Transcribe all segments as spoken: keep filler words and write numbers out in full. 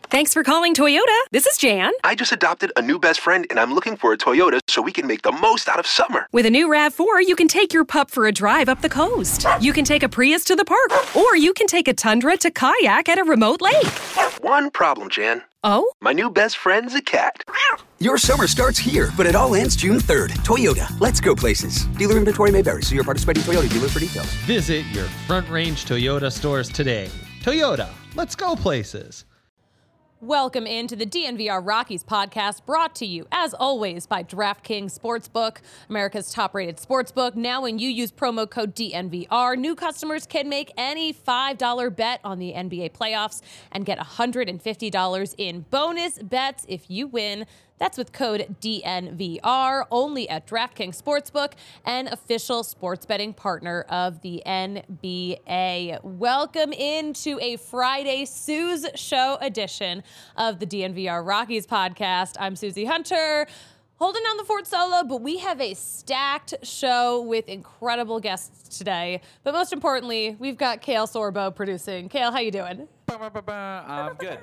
Thanks for calling Toyota. This is Jan. I just adopted a new best friend, and I'm looking for a Toyota so we can make the most out of summer. With a new RAV four, you can take your pup for a drive up the coast. You can take a Prius to the park, or you can take a Tundra to kayak at a remote lake. One problem, Jan. Oh? My new best friend's a cat. Your summer starts here, but it all ends June third. Toyota, let's go places. Dealer inventory may vary. See your participating Toyota dealer for details. Visit your Front Range Toyota stores today. Toyota, let's go places. Welcome into the D N V R Rockies podcast, brought to you, as always, by DraftKings Sportsbook, America's top-rated sportsbook. Now, when you use promo code D N V R, new customers can make any five dollar bet on the N B A playoffs and get one hundred fifty dollars in bonus bets if you win. That's with code D N V R, only at DraftKings Sportsbook, an official sports betting partner of the N B A. Welcome into a Friday Suze Show edition of the D N V R Rockies podcast. I'm Susie Hunter, holding down the fort solo, but we have a stacked show with incredible guests today. But most importantly, we've got Kale Sorbo producing. Kale, how you doing? I'm good.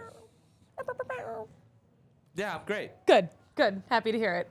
Yeah, I'm great. Good, good. Happy to hear it.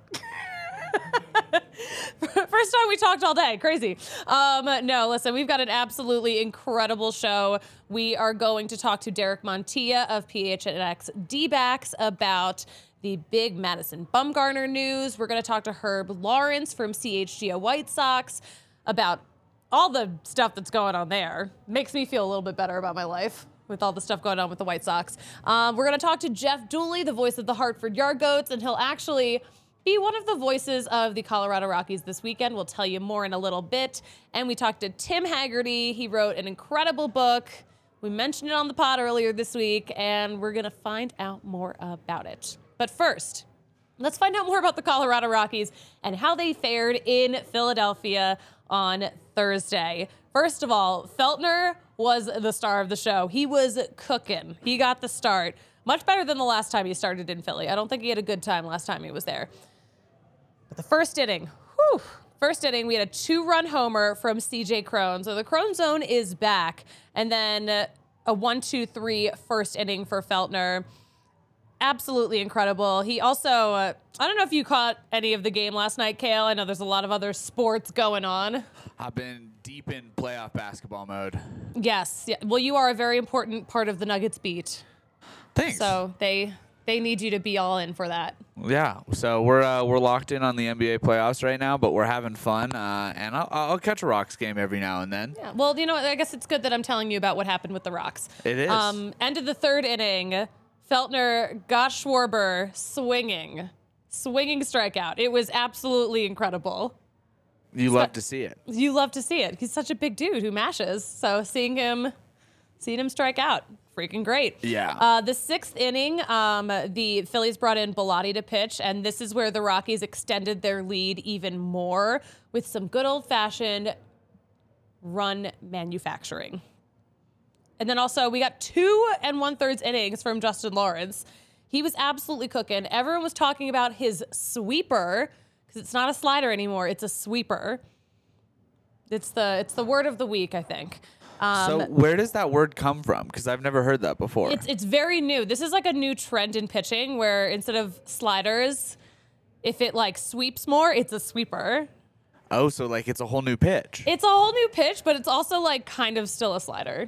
First time we talked all day. Crazy. Um, no, listen, we've got an absolutely incredible show. We are going to talk to Derek Montilla of P H N X D-backs about the big Madison Bumgarner news. We're going to talk to Herb Lawrence from C H G O White Sox about all the stuff that's going on there. Makes me feel a little bit better about my life with all the stuff going on with the White Sox. Um, we're going to talk to Jeff Dooley, the voice of the Hartford Yard Goats, and he'll actually be one of the voices of the Colorado Rockies this weekend. We'll tell you more in a little bit. And we talked to Tim Haggerty. He wrote an incredible book. We mentioned it on the pod earlier this week, and we're going to find out more about it. But first, let's find out more about the Colorado Rockies and how they fared in Philadelphia on Thursday. First of all, Feltner was the star of the show. He was cooking. He got the start. Much better than the last time he started in Philly. I don't think he had a good time last time he was there. But the first inning, whew, first inning, we had a two-run homer from C J Cron. So the Cron zone is back. And then a one two three first inning for Feltner. Absolutely incredible. He also, uh, I don't know if you caught any of the game last night, Kale. I know there's a lot of other sports going on. I've been deep in playoff basketball mode. Yes. Yeah. Well, you are a very important part of the Nuggets beat. Thanks. So they they need you to be all in for that. Yeah. So we're uh, we're locked in on the N B A playoffs right now, but we're having fun. Uh, and I'll, I'll catch a Rocks game every now and then. Yeah. Well, you know, I guess it's good that I'm telling you about what happened with the Rocks. It is. Um, end of the third inning, Feltner got Schwarber swinging, swinging strikeout. It was absolutely incredible. You love to see it. You love to see it. He's such a big dude who mashes. So seeing him, seeing him strike out, freaking great. Yeah. Uh, the sixth inning, um, the Phillies brought in Bellotti to pitch, and this is where the Rockies extended their lead even more with some good old-fashioned run manufacturing. And then also we got two and one-thirds innings from Justin Lawrence. He was absolutely cooking. Everyone was talking about his sweeper, because it's not a slider anymore. It's a sweeper. It's the it's the word of the week, I think. Um, so where does that word come from? Because I've never heard that before. It's it's very new. This is like a new trend in pitching where instead of sliders, if it like sweeps more, it's a sweeper. Oh, so like it's a whole new pitch. It's a whole new pitch, but it's also like kind of still a slider.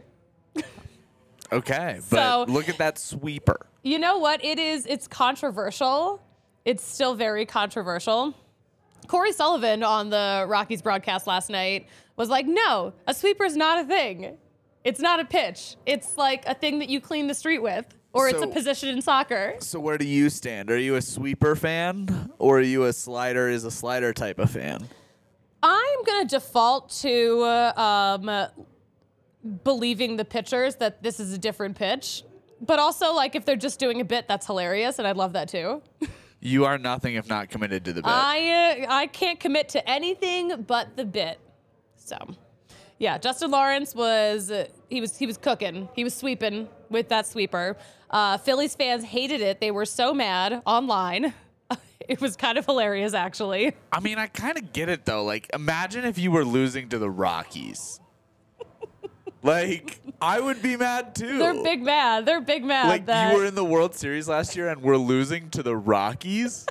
Okay, but So- look at that sweeper. You know what? It is. It's controversial. It's still very controversial. Corey Sullivan on the Rockies broadcast last night was like, no, a sweeper is not a thing. It's not a pitch. It's like a thing that you clean the street with, or it's a So- position in soccer. So where do you stand? Are you a sweeper fan, or are you a slider is a slider type of fan? I'm going to default to uh, um, believing the pitchers that this is a different pitch. But also, like, if they're just doing a bit, that's hilarious, and I love that too. You are nothing if not committed to the bit. I uh, I can't commit to anything but the bit. So, yeah, Justin Lawrence was uh, he was he was cooking. He was sweeping with that sweeper. Uh, Phillies fans hated it. They were so mad online. It was kind of hilarious, actually. I mean, I kind of get it though. Like, imagine if you were losing to the Rockies. Like, I would be mad too. They're big mad. They're big mad. Like, that you were in the World Series last year and we're losing to the Rockies?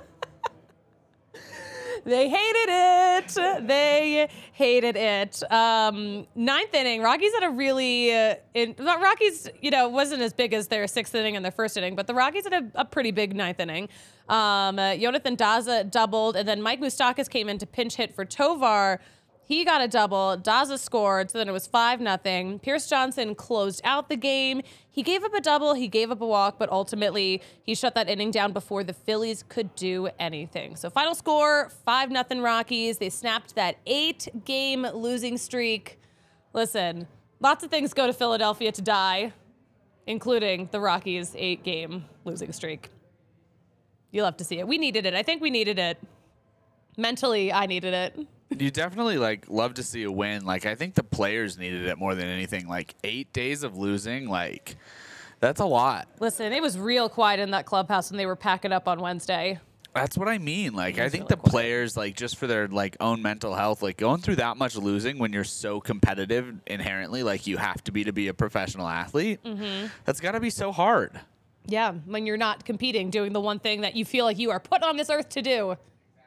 They hated it. They hated it. Um, ninth inning, Rockies had a really, uh, in, not Rockies, you know, wasn't as big as their sixth inning and their first inning, but the Rockies had a, a pretty big ninth inning. Um, uh, Jonathan Daza doubled, and then Mike Moustakas came in to pinch hit for Tovar. He got a double. Daza scored, so then it was five nothing. Pierce Johnson closed out the game. He gave up a double. He gave up a walk, but ultimately he shut that inning down before the Phillies could do anything. So final score, five nothing Rockies. They snapped that eight-game losing streak. Listen, lots of things go to Philadelphia to die, including the Rockies' eight-game losing streak. You'll have to see it. We needed it. I think we needed it. Mentally, I needed it. You definitely like love to see a win. Like, I think the players needed it more than anything. Like, eight days of losing, like, that's a lot. Listen, it was real quiet in that clubhouse when they were packing up on Wednesday. That's what I mean. Like, I think really the quiet. players, like, just for their like own mental health, like going through that much losing when you're so competitive inherently, like you have to be to be a professional athlete. Mm-hmm. That's got to be so hard. Yeah, when you're not competing, doing the one thing that you feel like you are put on this earth to do.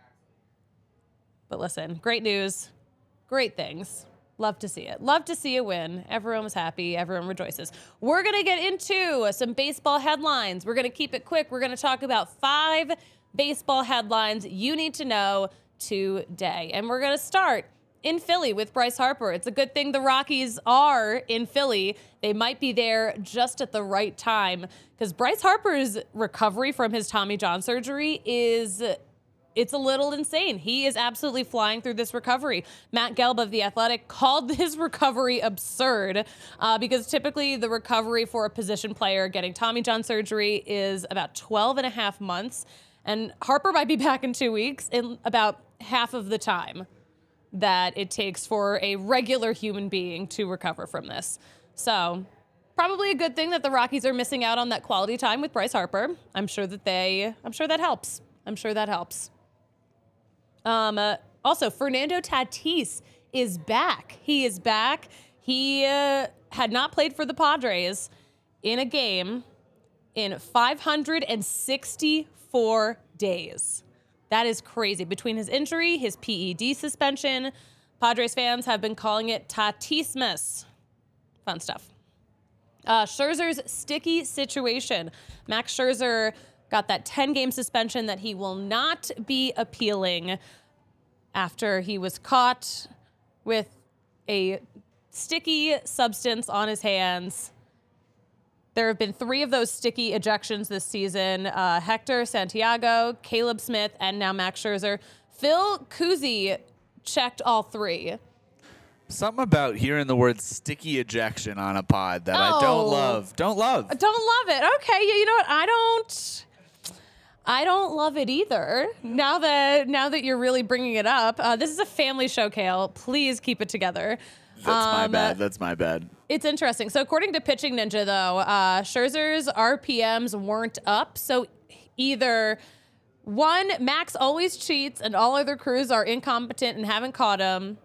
But listen, great news, great things. Love to see it. Love to see a win. Everyone was happy. Everyone rejoices. We're going to get into some baseball headlines. We're going to keep it quick. We're going to talk about five baseball headlines you need to know today. And we're going to start in Philly with Bryce Harper. It's a good thing the Rockies are in Philly. They might be there just at the right time because Bryce Harper's recovery from his Tommy John surgery is... It's a little insane. He is absolutely flying through this recovery. Matt Gelb of The Athletic called his recovery absurd uh, because typically the recovery for a position player getting Tommy John surgery is about twelve and a half months. And Harper might be back in two weeks in about half of the time that it takes for a regular human being to recover from this. So probably a good thing that the Rockies are missing out on that quality time with Bryce Harper. I'm sure that they, I'm sure that helps. I'm sure that helps. Um, uh, also, Fernando Tatis is back. He is back. He uh, had not played for the Padres in a game in five hundred sixty-four days. That is crazy. Between his injury, his P E D suspension, Padres fans have been calling it Tatismas. Fun stuff. Uh, Scherzer's sticky situation. Max Scherzer got that ten-game suspension that he will not be appealing after he was caught with a sticky substance on his hands. There have been three of those sticky ejections this season. Uh, Hector Santiago, Caleb Smith, and now Max Scherzer. Phil Cousy checked all three. Something about hearing the word sticky ejection on a pod that I Oh. don't love. Don't love. Don't love it. Okay, you know what? I don't... I don't love it either. Now that now that you're really bringing it up, uh, this is a family show, Kale. Please keep it together. That's my Um, bad. That's my bad. It's interesting. So according to Pitching Ninja, though, uh, Scherzer's R P Ms weren't up. So either one, Max always cheats and all other crews are incompetent and haven't caught him,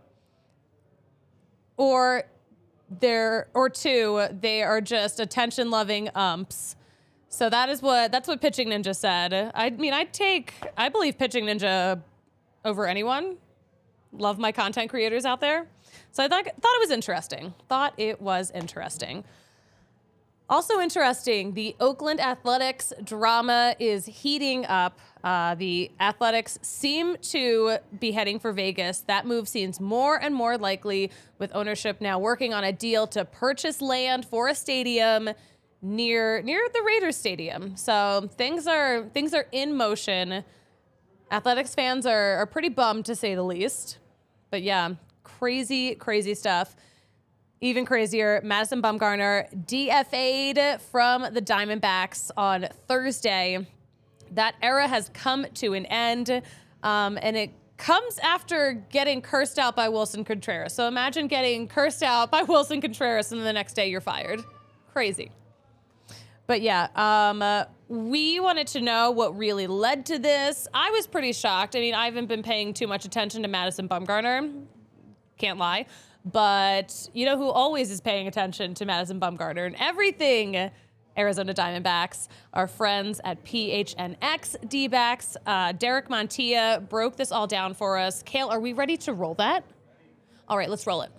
or they're or two, they are just attention-loving umps. So that is what that's what Pitching Ninja said. I mean, I'd take I believe Pitching Ninja over anyone. Love my content creators out there. So I thought thought it was interesting. Thought it was interesting. Also interesting, the Oakland Athletics drama is heating up. Uh, the Athletics seem to be heading for Vegas. That move seems more and more likely, with ownership now working on a deal to purchase land for a stadium near near the Raiders stadium. So things are things are in motion. Athletics fans are, are pretty bummed, to say the least. But yeah, crazy, crazy stuff. Even crazier, Madison Bumgarner D F A'd from the Diamondbacks on Thursday. That era has come to an end, um, and it comes after getting cursed out by Wilson Contreras. So imagine getting cursed out by Wilson Contreras, and then the next day you're fired. Crazy. But yeah, um, uh, we wanted to know what really led to this. I was pretty shocked. I mean, I haven't been paying too much attention to Madison Bumgarner. Can't lie. But you know who always is paying attention to Madison Bumgarner and everything Arizona Diamondbacks? Our friends at P H N X D-backs. Uh, Derek Montilla broke this all down for us. Kale, are we ready to roll that? All right, let's roll it.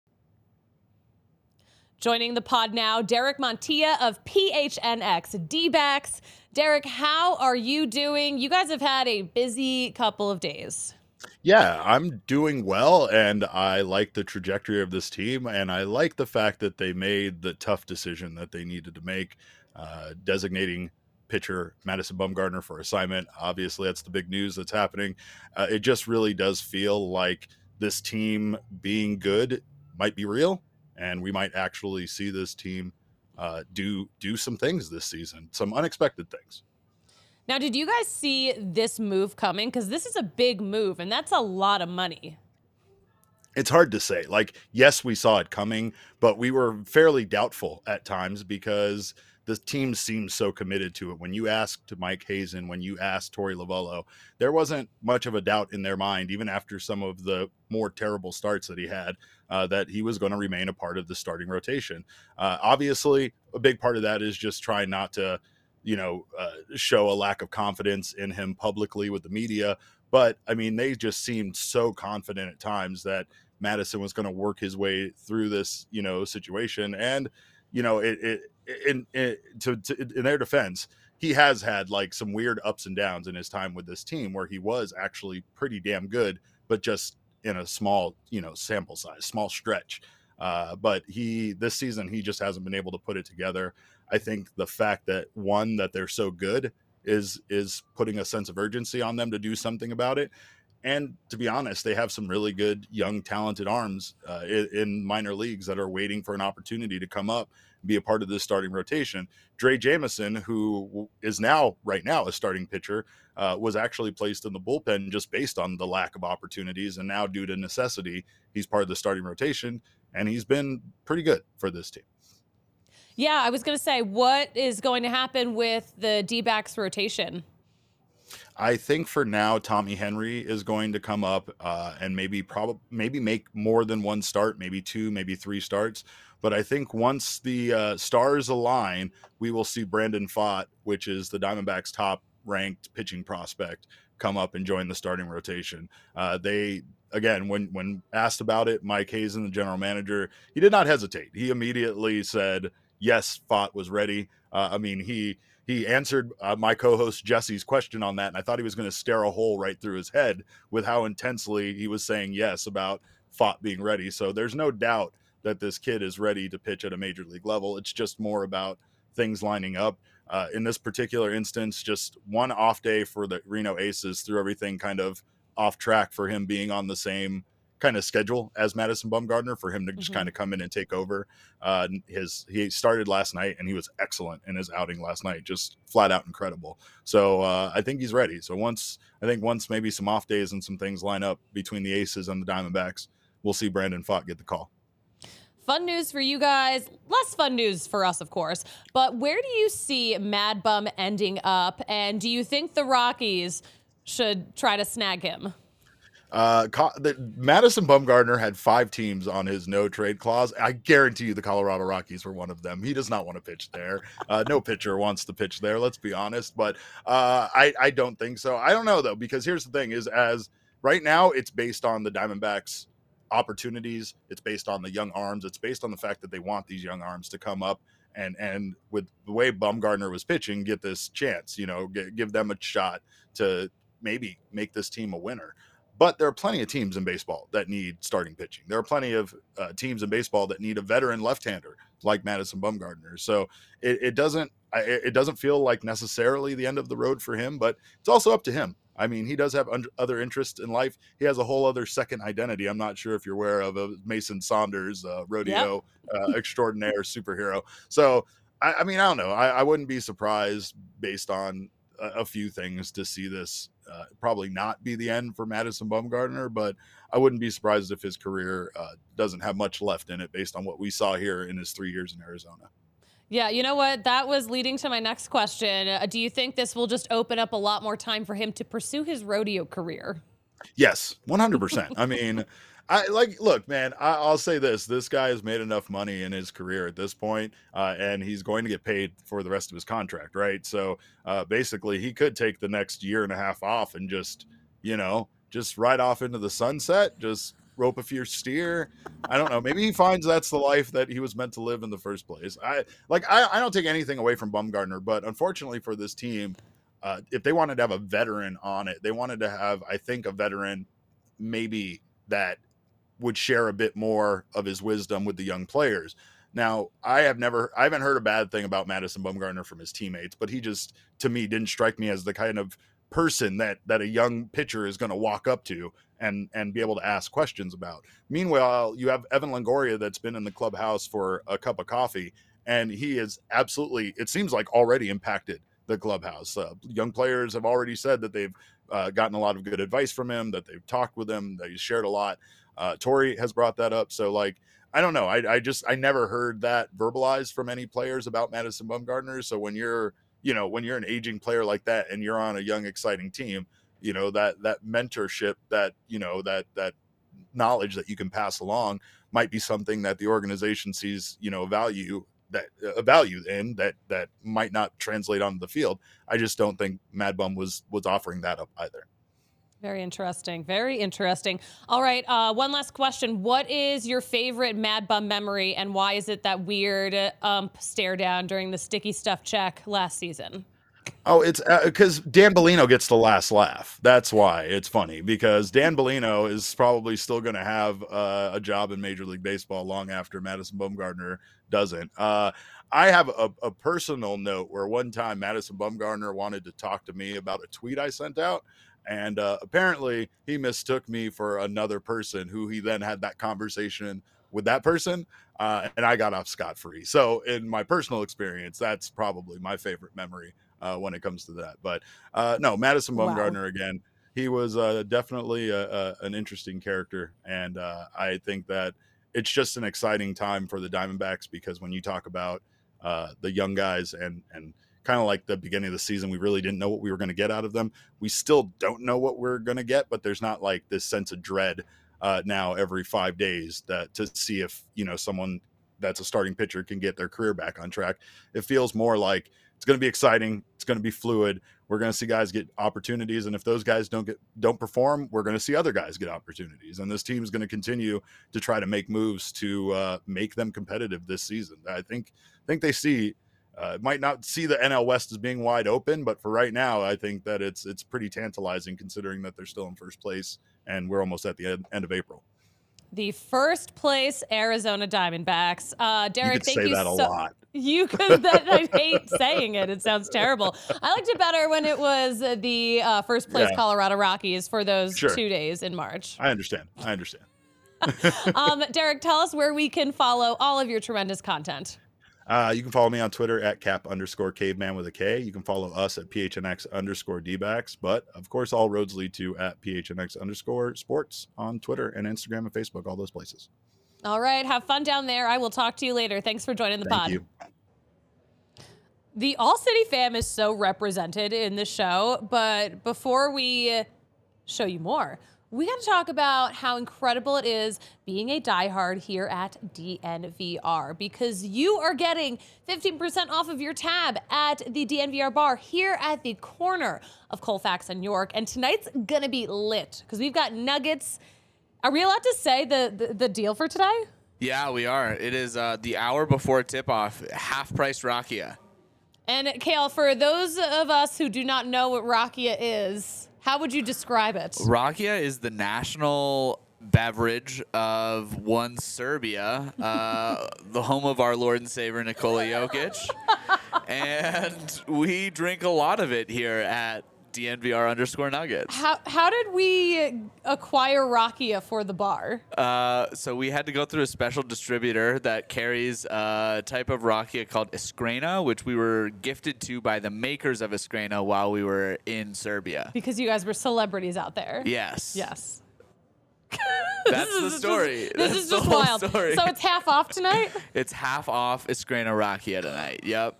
Joining the pod now, Derek Montilla of P H N X D-backs. Derek, how are you doing? You guys have had a busy couple of days. Yeah, I'm doing well, and I like the trajectory of this team, and I like the fact that they made the tough decision that they needed to make, uh, designating pitcher Madison Bumgarner for assignment. Obviously, that's the big news that's happening. Uh, it just really does feel like this team being good might be real, and we might actually see this team uh, do do some things this season, some unexpected things. Now, did you guys see this move coming? Because this is a big move, and that's a lot of money. It's hard to say. Like, yes, we saw it coming, but we were fairly doubtful at times because the team seems so committed to it. When you asked Mike Hazen, when you asked Torey Lovullo, there wasn't much of a doubt in their mind, even after some of the more terrible starts that he had, uh, that he was going to remain a part of the starting rotation. Uh, obviously, a big part of that is just trying not to, you know, uh, show a lack of confidence in him publicly with the media. But I mean, they just seemed so confident at times that Madison was going to work his way through this, you know, situation. And, you know, it, it in, in, to, to, in their defense, he has had like some weird ups and downs in his time with this team where he was actually pretty damn good, but just in a small, you know, sample size, small stretch. Uh, but he, this season, he just hasn't been able to put it together. I think the fact that one, that they're so good is, is putting a sense of urgency on them to do something about it. And to be honest, they have some really good, young, talented arms uh, in, in minor leagues that are waiting for an opportunity to come up and be a part of this starting rotation. Dre Jameson, who is now, right now, a starting pitcher, uh, was actually placed in the bullpen just based on the lack of opportunities. And now, due to necessity, he's part of the starting rotation, and he's been pretty good for this team. Yeah, I was going to say, what is going to happen with the D-backs rotation? I think for now, Tommy Henry is going to come up uh, and maybe probably maybe make more than one start, maybe two, maybe three starts. But I think once the uh, stars align, we will see Brandon Pfaadt, which is the Diamondbacks' top ranked pitching prospect, come up and join the starting rotation. Uh, they Again, when when asked about it, Mike Hazen, the general manager, he did not hesitate. He immediately said, yes, Pfaadt was ready. Uh, I mean, he he answered uh, my co-host Jesse's question on that, and I thought he was going to stare a hole right through his head with how intensely he was saying yes about Pfaadt being ready. So there's no doubt that this kid is ready to pitch at a major league level. It's just more about things lining up. Uh, in this particular instance, just one off day for the Reno Aces threw everything kind of off track for him being on the same kind of schedule as Madison Bumgarner, for him to just mm-hmm. kind of come in and take over. Uh, his he started last night and he was excellent in his outing last night, just flat out incredible. So uh, I think he's ready. So once I think once maybe some off days and some things line up between the Aces and the Diamondbacks, we'll see Brandon Pfaadt get the call. Fun news for you guys, less fun news for us, of course. But where do you see Mad Bum ending up? And do you think the Rockies should try to snag him? Uh, the, Madison Bumgarner had five teams on his no trade clause. I guarantee you the Colorado Rockies were one of them. He does not want to pitch there. Uh, no pitcher wants to pitch there, let's be honest. But uh, I, I don't think so. I don't know, though, because here's the thing is as right now it's based on the Diamondbacks opportunities. It's based on the young arms. It's based on the fact that they want these young arms to come up and, and with the way Bumgarner was pitching, get this chance, you know, get, give them a shot to maybe make this team a winner. But there are plenty of teams in baseball that need starting pitching. There are plenty of uh, teams in baseball that need a veteran left-hander like Madison Bumgarner. So it, it doesn't it doesn't feel like necessarily the end of the road for him, but it's also up to him. I mean, he does have un- other interests in life. He has a whole other second identity. I'm not sure if you're aware of a Mason Saunders, uh, rodeo yep. uh, extraordinaire superhero. So, I, I mean, I don't know. I, I wouldn't be surprised based on a, a few things to see this uh, probably not be the end for Madison Bumgarner, but I wouldn't be surprised if his career uh, doesn't have much left in it based on what we saw here in his three years in Arizona. Yeah, you know what? That was leading to my next question. Uh, do you think this will just open up a lot more time for him to pursue his rodeo career? Yes, one hundred percent. I mean, I like look, man, I, I'll say this. This guy has made enough money in his career at this point, uh, and he's going to get paid for the rest of his contract, right? So uh, basically he could take the next year and a half off and just, you know, just ride off into the sunset, just rope a few steer. I don't know. Maybe he finds that's the life that he was meant to live in the first place. I like I, I don't take anything away from Bumgarner, but unfortunately for this team, uh, if they wanted to have a veteran on it, they wanted to have, I think, a veteran maybe that would share a bit more of his wisdom with the young players. Now, I have never, I haven't heard a bad thing about Madison Bumgarner from his teammates, but he just, to me, didn't strike me as the kind of person that that a young pitcher is going to walk up to and and be able to ask questions about. Meanwhile, you have Evan Longoria that's been in the clubhouse for a cup of coffee, and he is absolutely, it seems like, already impacted the clubhouse. Uh, young players have already said that they've uh, gotten a lot of good advice from him, that they've talked with him, that he's shared a lot. Uh, Torrey has brought that up. So, like, I don't know. I, I just, I never heard that verbalized from any players about Madison Bumgarner. So when you're, you know, when you're an aging player like that and you're on a young, exciting team, you know, that, that mentorship, that, you know, that, that knowledge that you can pass along might be something that the organization sees, you know, value that a value in that, that might not translate onto the field. I just don't think Mad Bum was, was offering that up either. Very interesting. Very interesting. All right. Uh, one last question. What is your favorite Mad Bum memory, and why is it that weird ump stare down during the sticky stuff check last season? Oh, it's because uh, Dan Bellino gets the last laugh. That's why it's funny, because Dan Bellino is probably still going to have uh, a job in Major League Baseball long after Madison Bumgarner doesn't. Uh, I have a, a personal note where one time Madison Bumgarner wanted to talk to me about a tweet I sent out. And uh, apparently he mistook me for another person who he then had that conversation with that person. Uh, and I got off scot-free. So in my personal experience, that's probably my favorite memory uh, when it comes to that. But uh, no, Madison Bumgarner, wow. Again, he was uh, definitely a, a, an interesting character. And uh, I think that it's just an exciting time for the Diamondbacks, because when you talk about uh, the young guys and, and, kind of like the beginning of the season, we really didn't know what we were going to get out of them. We still don't know what we're going to get, but there's not like this sense of dread uh, now every five days that to see if, you know, someone that's a starting pitcher can get their career back on track. It feels more like it's going to be exciting. It's going to be fluid. We're going to see guys get opportunities. And if those guys don't get, don't perform, we're going to see other guys get opportunities. And this team is going to continue to try to make moves to uh, make them competitive this season. I think, I think they see, Uh, might not see the N L West as being wide open, but for right now, I think that it's it's pretty tantalizing, considering that they're still in first place and we're almost at the end, end of April. The first place Arizona Diamondbacks. Uh, Derek, you could thank say you that a so lot. You could. That, I hate saying it. It sounds terrible. I liked it better when it was the uh, first place Yeah. Colorado Rockies for those Sure. two days in March. I understand. I understand. um, Derek, tell us where we can follow all of your tremendous content. Uh, you can follow me on Twitter at cap underscore caveman with a K. You can follow us at P H N X underscore D-backs. But, of course, all roads lead to at P H N X underscore sports on Twitter and Instagram and Facebook, all those places. All right. Have fun down there. I will talk to you later. Thanks for joining the Thank pod. you. The All City fam is so represented in this show. But before we show you more, we got to talk about how incredible it is being a diehard here at D N V R, because you are getting fifteen percent off of your tab at the D N V R bar here at the corner of Colfax and York. And tonight's going to be lit because we've got nuggets. Are we allowed to say the, the, the deal for today? Yeah, we are. It is uh, the hour before tip-off, half-price Rakia. And Kale, for those of us who do not know what Rakia is, how would you describe it? Rakia is the national beverage of one Serbia, uh, the home of our Lord and Savior Nikola Jokic. And we drink a lot of it here at D N V R underscore Nuggets. How how did we acquire Rakia for the bar? Uh, so we had to go through a special distributor that carries a type of Rakia called Iskrena, which we were gifted to by the makers of Iskrena while we were in Serbia. Because you guys were celebrities out there. Yes. Yes. That's the story. Just, this That's is the just whole wild. story. So it's half off tonight? It's half off Iskrena Rakia tonight. Yep.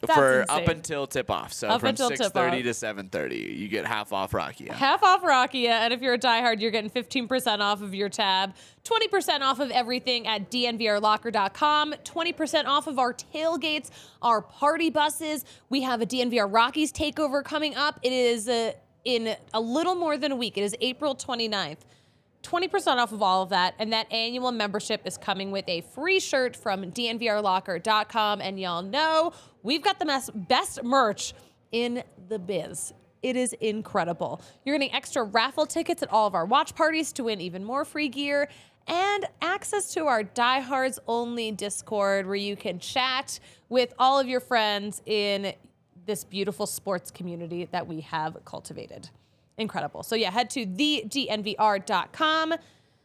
That's for insane. up until tip off. So Up from until six tip-off. thirty to seven thirty, you get half off Rakia. Half off Rakia, and if you're a diehard, you're getting fifteen percent off of your tab, twenty percent off of everything at D N V R locker dot com, twenty percent off of our tailgates, our party buses. We have a D N V R Rockies takeover coming up. It is uh, in a little more than a week. It is April twenty-ninth. twenty percent off of all of that, and that annual membership is coming with a free shirt from D N V R locker dot com, and y'all know we've got the mes- best merch in the biz. It is incredible. You're getting extra raffle tickets at all of our watch parties to win even more free gear, and access to our diehards only Discord where you can chat with all of your friends in this beautiful sports community that we have cultivated. Incredible. So yeah, head to the D N V R dot com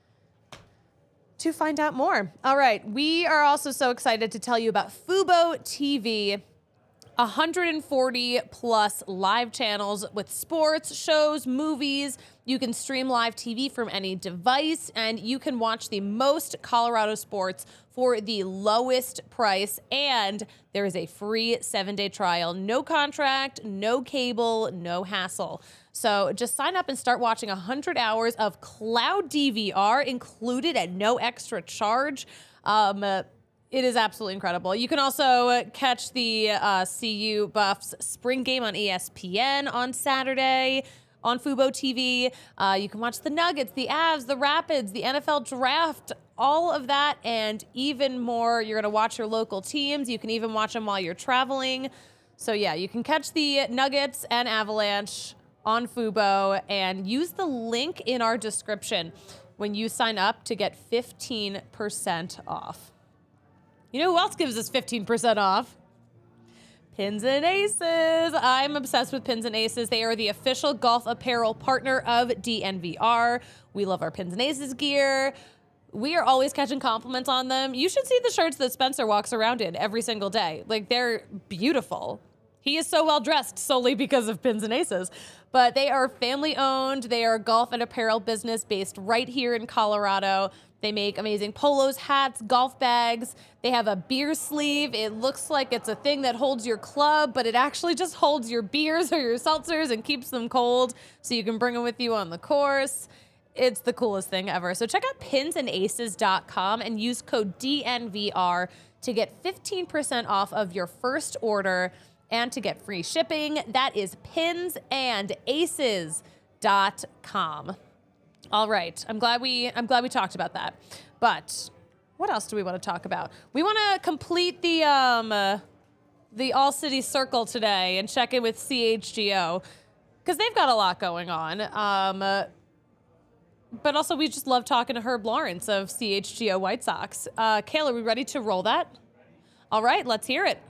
to find out more. All right, we are also so excited to tell you about Fubo T V. one hundred forty plus live channels with sports, shows, movies. You can stream live T V from any device, and you can watch the most Colorado sports for the lowest price. And there is a free seven-day trial. No contract, no cable, no hassle. So just sign up and start watching one hundred hours of cloud D V R included at no extra charge. Um, uh, It is absolutely incredible. You can also catch the uh, C U Buffs spring game on E S P N on Saturday on Fubo T V. Uh, you can watch the Nuggets, the Avs, the Rapids, the N F L Draft, all of that and even more. You're going to watch your local teams. You can even watch them while you're traveling. So yeah, you can catch the Nuggets and Avalanche on Fubo and use the link in our description when you sign up to get fifteen percent off. You know who else gives us fifteen percent off? Pins and Aces. I'm obsessed with Pins and Aces. They are the official golf apparel partner of D N V R. We love our Pins and Aces gear. We are always catching compliments on them. You should see the shirts that Spencer walks around in every single day. Like, they're beautiful. He is so well dressed solely because of Pins and Aces. But they are family owned. They are a golf and apparel business based right here in Colorado. They make amazing polos, hats, golf bags. They have a beer sleeve. It looks like it's a thing that holds your club, but it actually just holds your beers or your seltzers and keeps them cold so you can bring them with you on the course. It's the coolest thing ever. So check out pins and aces dot com and use code D N V R to get fifteen percent off of your first order and to get free shipping. That is pins and aces dot com. All right. I'm glad we I'm glad we talked about that. But what else do we want to talk about? We want to complete the um uh, the All City Circle today and check in with C H G O because they've got a lot going on. Um, uh, but also we just love talking to Herb Lawrence of C H G O White Sox. Uh, Kayla, are we ready to roll that? All right, let's hear it.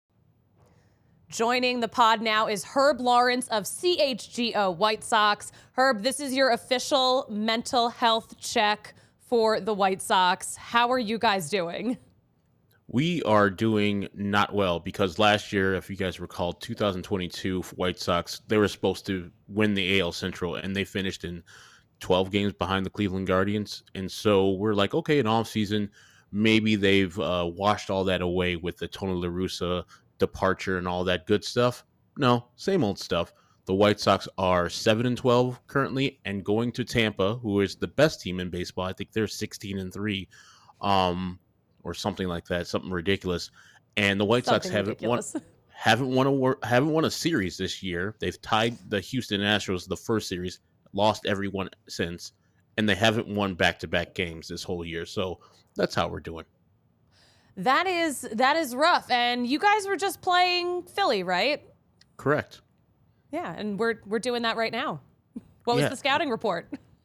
Joining the pod now is Herb Lawrence of C H G O White Sox. Herb, this is your official mental health check for the White Sox. How are you guys doing? We are doing not well because last year, if you guys recall, two thousand twenty-two for White Sox, they were supposed to win the A L Central, and they finished in twelve games behind the Cleveland Guardians. And so we're like, okay, in off season, maybe they've uh, washed all that away with the Tony La Russa departure and all that good stuff. No, same old stuff. The White Sox are seven and twelve currently and going to Tampa, who is the best team in baseball. I think they're sixteen and three, um, or something like that, something ridiculous. And the White Something Sox haven't ridiculous. won haven't won a wor- haven't won a series this year. They've tied the Houston Astros the first series, lost every one since, and they haven't won back-to-back games this whole year. So that's how we're doing. That is that is rough. And you guys were just playing Philly, right? Correct. Yeah, and we're we're doing that right now. What was Yeah. the scouting report?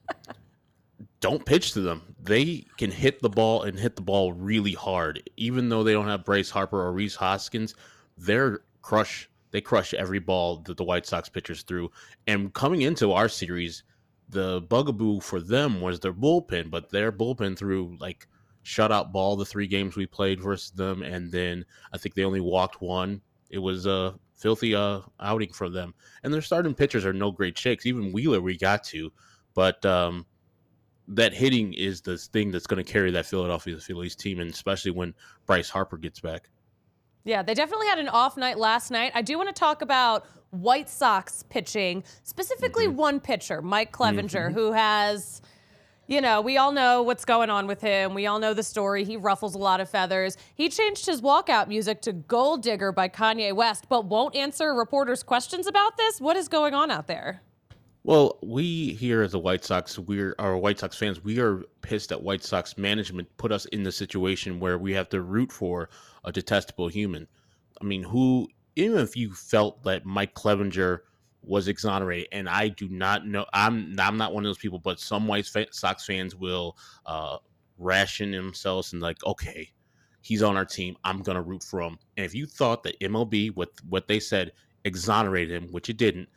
Don't pitch to them. They can hit the ball and hit the ball really hard. Even though they don't have Bryce Harper or Rhys Hoskins, they're crush. They crush every ball that the White Sox pitchers threw. And coming into our series, the bugaboo for them was their bullpen, but their bullpen threw like shutout ball the three games we played versus them, and then I think they only walked one. It was a filthy uh, outing for them. And their starting pitchers are no great shakes. Even Wheeler we got to, but um, that hitting is the thing that's going to carry that Philadelphia Phillies team, and especially when Bryce Harper gets back. Yeah, they definitely had an off night last night. I do want to talk about White Sox pitching, specifically mm-hmm. one pitcher, Mike Clevinger, mm-hmm. who has, you know, we all know what's going on with him. We all know the story. He ruffles a lot of feathers. He changed his walkout music to Gold Digger by Kanye West, but won't answer reporters' questions about this. What is going on out there? Well, we here as the White Sox, we're our White Sox fans, we are pissed that White Sox management put us in the situation where we have to root for a detestable human. I mean, who, even if you felt that Mike Clevinger was exonerated, and I do not know, I'm I'm not one of those people, but some White Sox fans will uh, ration themselves and like, okay, he's on our team, I'm going to root for him. And if you thought that M L B, with what they said, exonerated him, which it didn't,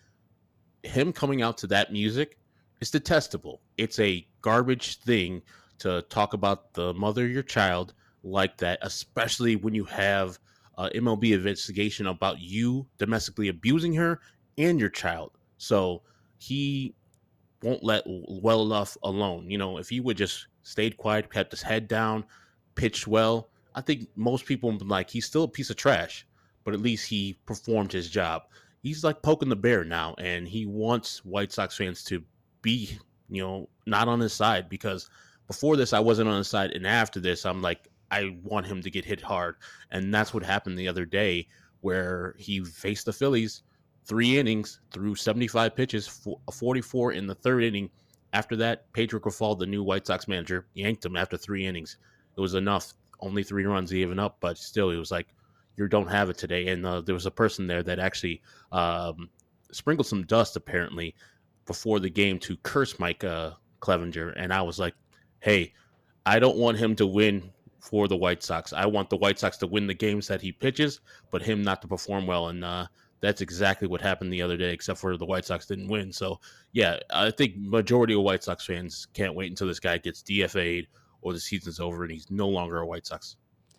him coming out to that music is detestable. It's a garbage thing to talk about the mother of your child like that, especially when you have uh, M L B investigation about you domestically abusing her and your child. So he won't let well enough alone. You know, if he would just stayed quiet, kept his head down, pitched well, I think most people would be like, he's still a piece of trash, but at least he performed his job. He's like poking the bear now, and he wants White Sox fans to be, you know, not on his side, because before this, I wasn't on his side. And after this, I'm like, I want him to get hit hard. And that's what happened the other day, where he faced the Phillies three innings, threw seventy-five pitches, forty-four in the third inning. After that, Pedro Grifol, the new White Sox manager, yanked him after three innings. It was enough. Only three runs given up, but still, it was like, you don't have it today. And uh, there was a person there that actually um, sprinkled some dust, apparently, before the game to curse Mike uh, Clevinger. And I was like, hey, I don't want him to win for the White Sox. I want the White Sox to win the games that he pitches, but him not to perform well. And uh, that's exactly what happened the other day, except for the White Sox didn't win. So, yeah, I think majority of White Sox fans can't wait until this guy gets D F A'd or the season's over and he's no longer a White Sox.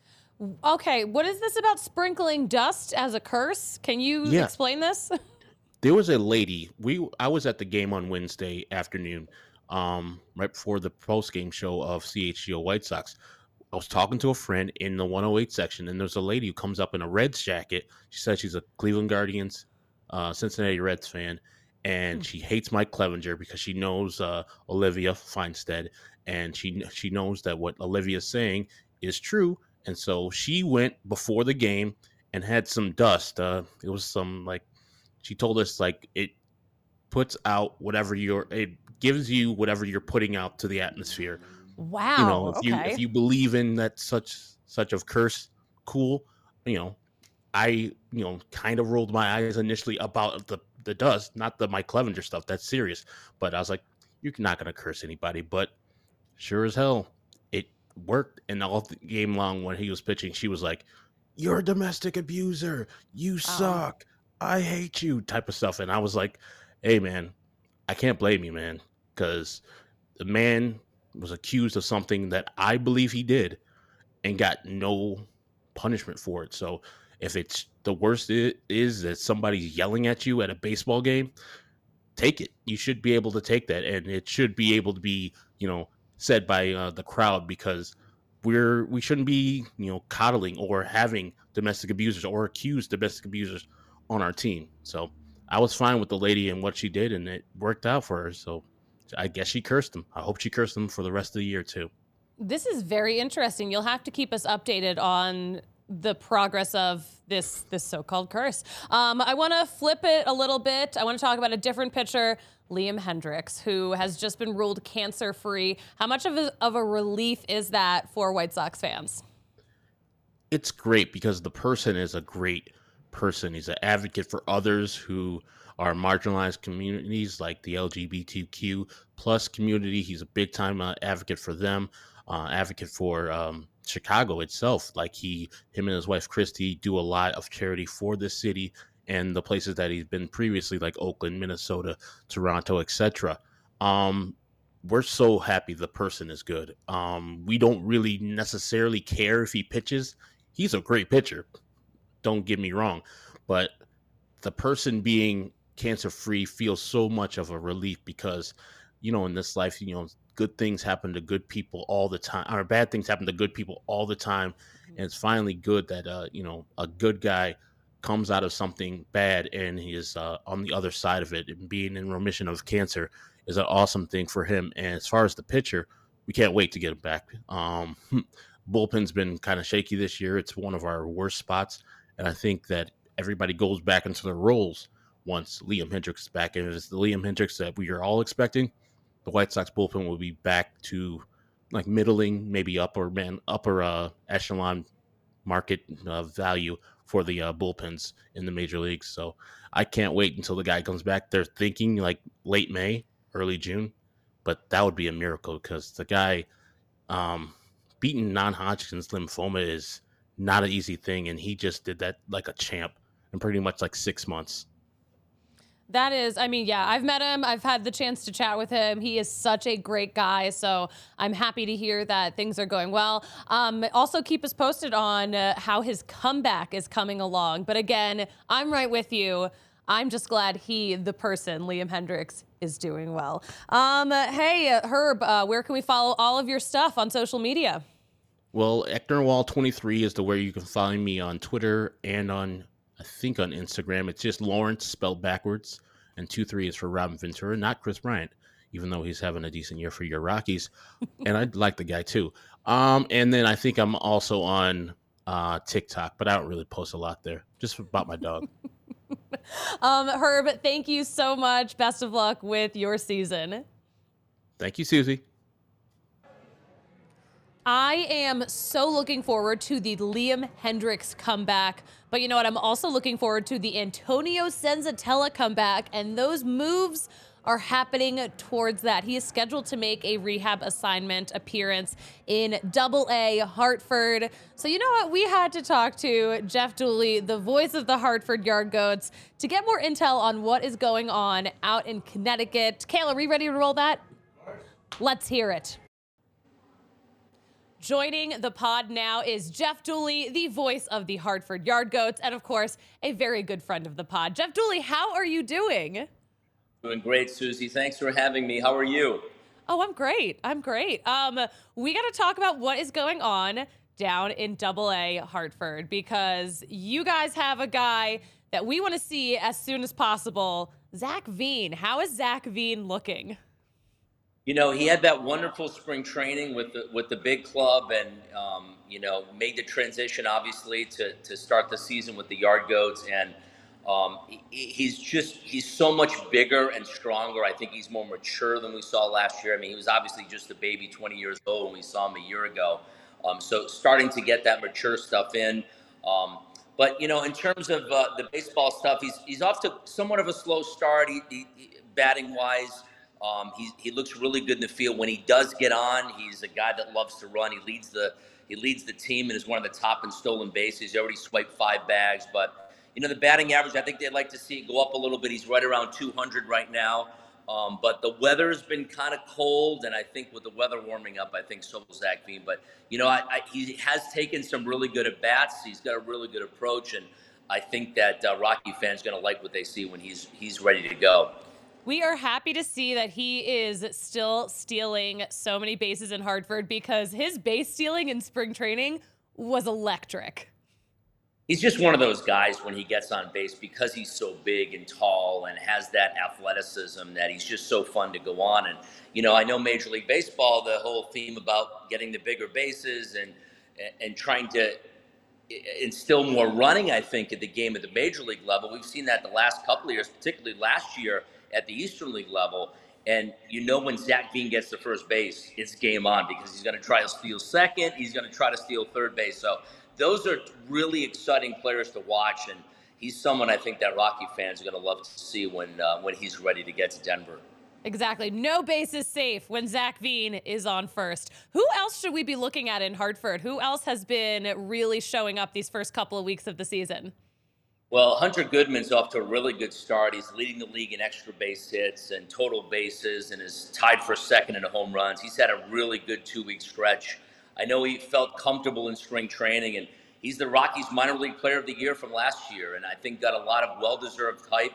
Okay, what is this about sprinkling dust as a curse? Can you yeah. explain this? There was a lady. We I was at the game on Wednesday afternoon, um, right before the post-game show of C H G O White Sox. I was talking to a friend in the one oh eight section, and there's a lady who comes up in a Reds jacket. She says she's a Cleveland Guardians, uh, Cincinnati Reds fan, and she hates Mike Clevinger because she knows uh, Olivia Feinstead, and she she knows that what Olivia's saying is true. And so she went before the game and had some dust. Uh, it was some, like, she told us, like, it puts out whatever you're, it gives you whatever you're putting out to the atmosphere. Wow. You know, if okay. you if you believe in that such such of curse, cool. You know, I you know kind of rolled my eyes initially about the the dust, not the Mike Clevinger stuff. That's serious. But I was like, you're not gonna curse anybody. But sure as hell, it worked. And all the game long when he was pitching, she was like, "You're a domestic abuser. You suck. Oh. I hate you," type of stuff. And I was like, hey man, I can't blame you, man, because the man was accused of something that I believe he did and got no punishment for it. So if it's the worst it is that somebody's yelling at you at a baseball game, take it. You should be able to take that, and it should be able to be, you know, said by uh, the crowd, because we're we shouldn't be, you know, coddling or having domestic abusers or accused domestic abusers on our team. So I was fine with the lady and what she did, and it worked out for her. So I guess she cursed him. I hope she cursed him for the rest of the year too. This is very interesting. You'll have to keep us updated on the progress of this this so-called curse. Um, I want to flip it a little bit. I want to talk about a different pitcher, Liam Hendriks, who has just been ruled cancer-free. How much of a, of a relief is that for White Sox fans? It's great because the person is a great person. He's an advocate for others who are marginalized communities like the L G B T Q plus community. He's a big time uh, advocate for them, uh, advocate for um, Chicago itself. Like he, him and his wife Christy do a lot of charity for this city and the places that he's been previously, like Oakland, Minnesota, Toronto, et cetera. Um, we're so happy the person is good. Um, we don't really necessarily care if he pitches. He's a great pitcher. Don't get me wrong, but the person being cancer-free feels so much of a relief because, you know, in this life, you know, good things happen to good people all the time, or bad things happen to good people all the time. And it's finally good that, uh, you know, a good guy comes out of something bad and he is uh, on the other side of it, and being in remission of cancer is an awesome thing for him. And as far as the pitcher, we can't wait to get him back. Um, bullpen's been kind of shaky this year. It's one of our worst spots. And I think that everybody goes back into their roles once Liam Hendriks is back. And if it's the Liam Hendriks that we are all expecting, the White Sox bullpen will be back to like middling, maybe upper man, upper uh, echelon market uh, value for the uh, bullpens in the major leagues. So I can't wait until the guy comes back. They're thinking like late May, early June, but that would be a miracle because the guy um, beating non-Hodgkin's lymphoma is not an easy thing, and he just did that like a champ in pretty much like six months. That is, I mean, yeah, I've met him. I've had the chance to chat with him. He is such a great guy. So I'm happy to hear that things are going well. Um, also, keep us posted on uh, how his comeback is coming along. But again, I'm right with you. I'm just glad he, the person, Liam Hendriks, is doing well. Um, hey, uh, Herb, uh, where can we follow all of your stuff on social media? Well, Ecknerwall twenty-three is the where you can find me on Twitter and on, I think, on Instagram. It's just Lawrence spelled backwards, and two three is for Robin Ventura, not Chris Bryant, even though he's having a decent year for your Rockies. And I like the guy too. Um, and then I think I'm also on uh, TikTok, but I don't really post a lot there, just about my dog. um, Herb, thank you so much. Best of luck with your season. Thank you, Susie. I am so looking forward to the Liam Hendriks comeback, but you know what? I'm also looking forward to the Antonio Senzatella comeback, and those moves are happening towards that. He is scheduled to make a rehab assignment appearance in Double A Hartford. So you know what? We had to talk to Jeff Dooley, the voice of the Hartford Yard Goats, to get more intel on what is going on out in Connecticut. Kayla, are we ready to roll that? Let's hear it. Joining the pod now is Jeff Dooley, the voice of the Hartford Yard Goats, and of course, a very good friend of the pod. Jeff Dooley, how are you doing? Doing great, Susie. Thanks for having me. How are you? Oh, I'm great. I'm great. Um, we got to talk about what is going on down in Double A Hartford, because you guys have a guy that we want to see as soon as possible, Zach Veen. How is Zach Veen looking? You know, he had that wonderful spring training with the with the big club, and um, you know, made the transition obviously to to start the season with the Yard Goats, and um, he, he's just he's so much bigger and stronger. I think he's more mature than we saw last year. I mean, he was obviously just a baby, twenty years old when we saw him a year ago. Um, so starting to get that mature stuff in. Um, but you know, in terms of uh, the baseball stuff, he's he's off to somewhat of a slow start. He, he, he, batting wise. Um, he he looks really good in the field. When he does get on, he's a guy that loves to run. He leads the he leads the team and is one of the top in stolen bases. He already swiped five bags. But you know, the batting average, I think they'd like to see it go up a little bit. He's right around two hundred right now. Um, but the weather's been kind of cold, and I think with the weather warming up, I think so will Zach Veen. But you know, I, I, he has taken some really good at bats. He's got a really good approach, and I think that uh, Rocky fans going to like what they see when he's he's ready to go. We are happy to see that he is still stealing so many bases in Hartford, because his base stealing in spring training was electric. He's just one of those guys when he gets on base, because he's so big and tall and has that athleticism, that he's just so fun to go on. And, you know, I know Major League Baseball, the whole theme about getting the bigger bases and and trying to instill more running, I think, at the game at the Major League level. We've seen that the last couple of years, particularly last year at the Eastern League level. And you know, when Zach Veen gets to first base, it's game on, because he's going to try to steal second. He's going to try to steal third base. So those are really exciting players to watch. And he's someone I think that Rocky fans are going to love to see when uh, when he's ready to get to Denver. Exactly. No base is safe when Zach Veen is on first. Who else should we be looking at in Hartford? Who else has been really showing up these first couple of weeks of the season? Well, Hunter Goodman's off to a really good start. He's leading the league in extra base hits and total bases, and is tied for second in home runs. He's had a really good two-week stretch. I know he felt comfortable in spring training, and he's the Rockies minor league player of the year from last year, and I think got a lot of well-deserved hype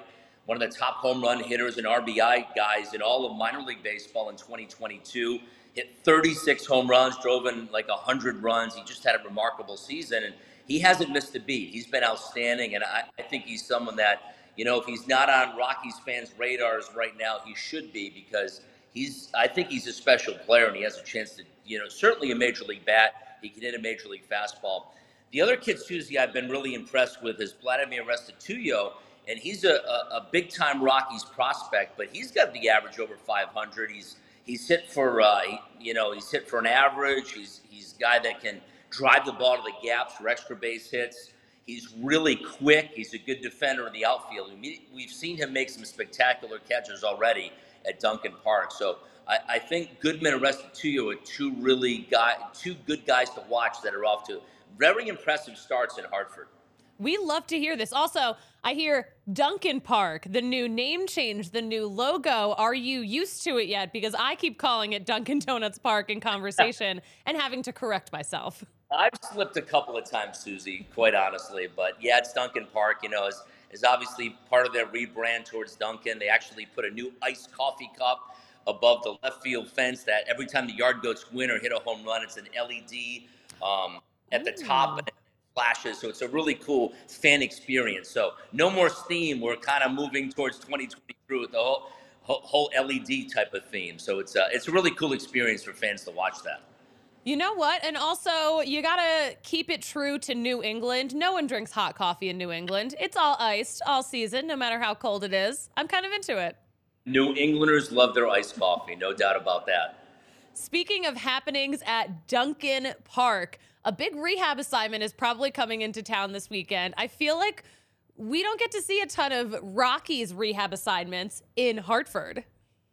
one of the top home run hitters and R B I guys in all of minor league baseball in twenty twenty-two. Hit thirty-six home runs, drove in like one hundred runs. He just had a remarkable season, and he hasn't missed a beat. He's been outstanding, and I, I think he's someone that, you know, if he's not on Rockies fans' radars right now, he should be, because he's, I think he's a special player, and he has a chance to, you know, certainly a major league bat. He can hit a major league fastball. The other kid, Susie, I've been really impressed with is Vladimir Restituyo, and he's a, a, a big-time Rockies prospect, but he's got the average over five hundred. He's He's hit for, uh, you know, he's hit for an average. He's he's a guy that can drive the ball to the gaps for extra base hits. He's really quick. He's a good defender in the outfield. We've seen him make some spectacular catches already at Duncan Park. So I, I think Goodman and Restituyo are two really guy, two good guys to watch that are off to very impressive starts in Hartford. We love to hear this. Also, I hear Duncan Park, the new name change, the new logo. Are you used to it yet? Because I keep calling it Dunkin' Donuts Park in conversation and having to correct myself. I've slipped a couple of times, Susie, quite honestly. But yeah, it's Duncan Park, you know, is, is obviously part of their rebrand towards Dunkin'. They actually put a new iced coffee cup above the left field fence that every time the Yard Goats win or hit a home run, it's an L E D um, at the top. And flashes, so it's a really cool fan experience. So no more Steam. We're kind of moving towards twenty twenty-three with the whole, whole L E D type of theme. So it's a, it's a really cool experience for fans to watch that. You know what? And also, you got to keep it true to New England. No one drinks hot coffee in New England. It's all iced all season, no matter how cold it is. I'm kind of into it. New Englanders love their iced coffee, no doubt about that. Speaking of happenings at Duncan Park, a big rehab assignment is probably coming into town this weekend. I feel like we don't get to see a ton of Rockies rehab assignments in Hartford.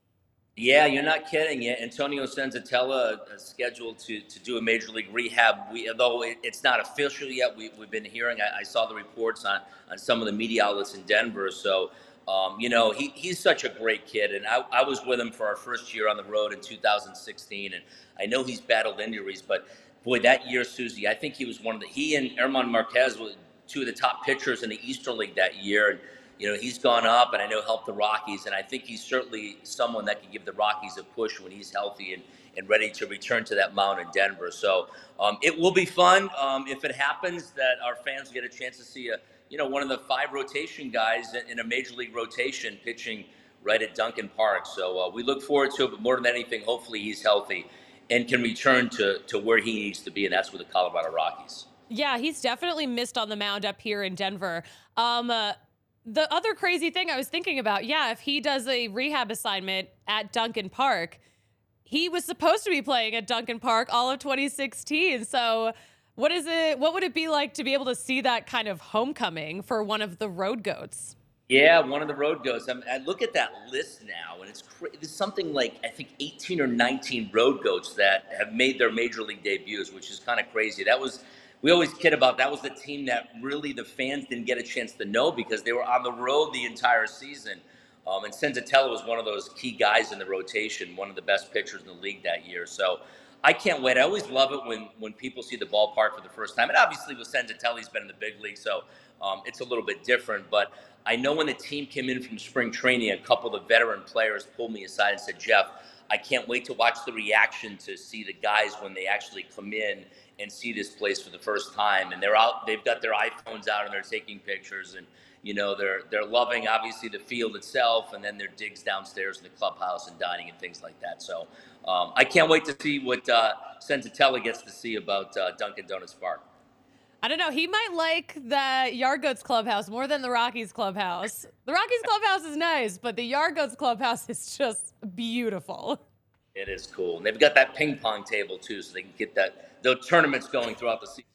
Yeah, you're not kidding. Yeah, Antonio Senzatella is scheduled to, to do a major league rehab. We, although it, it's not official yet, we, we've been hearing. I, I saw the reports on, on some of the media outlets in Denver. So, um, you know, he, he's such a great kid. And I, I was with him for our first year on the road in two thousand sixteen. And I know he's battled injuries, but boy, that year, Susie, I think he was one of the, he and Herman Marquez were two of the top pitchers in the Eastern League that year. And, you know, he's gone up and I know helped the Rockies. And I think he's certainly someone that can give the Rockies a push when he's healthy and, and ready to return to that mound in Denver. So um, it will be fun um, if it happens that our fans get a chance to see a, you know, one of the five rotation guys in a major league rotation pitching right at Duncan Park. So uh, we look forward to it, but more than anything, hopefully he's healthy and can return to, to where he needs to be, and that's with the Colorado Rockies. Yeah, he's definitely missed on the mound up here in Denver. Um, uh, the other crazy thing I was thinking about, yeah, if he does a rehab assignment at Duncan Park, he was supposed to be playing at Duncan Park all of twenty sixteen. So what is it? What would it be like to be able to see that kind of homecoming for one of the Road Goats? Yeah, one of the Road Goats. I, mean, I look at that list now, and it's cra- there's something like, I think, eighteen or nineteen Road Goats that have made their major league debuts, which is kind of crazy. That was, we always kid about, that was the team that really the fans didn't get a chance to know because they were on the road the entire season. Um, and Senzatella was one of those key guys in the rotation, one of the best pitchers in the league that year. So I can't wait. I always love it when, when people see the ballpark for the first time. And obviously with Senzatella, he's been in the big league, so um, it's a little bit different. But I know when the team came in from spring training, a couple of the veteran players pulled me aside and said, Jeff, I can't wait to watch the reaction to see the guys when they actually come in and see this place for the first time. And they're out, they've got their iPhones out and they're taking pictures, and you know, they're they're loving obviously the field itself, and then their digs downstairs in the clubhouse and dining and things like that. So um, I can't wait to see what uh, Senzatella gets to see about uh, Dunkin' Donuts Park. I don't know. He might like the Yard Goats clubhouse more than the Rockies clubhouse. The Rockies clubhouse is nice, but the Yard Goats clubhouse is just beautiful. It is cool. And they've got that ping pong table too, so they can get that the tournaments going throughout the season.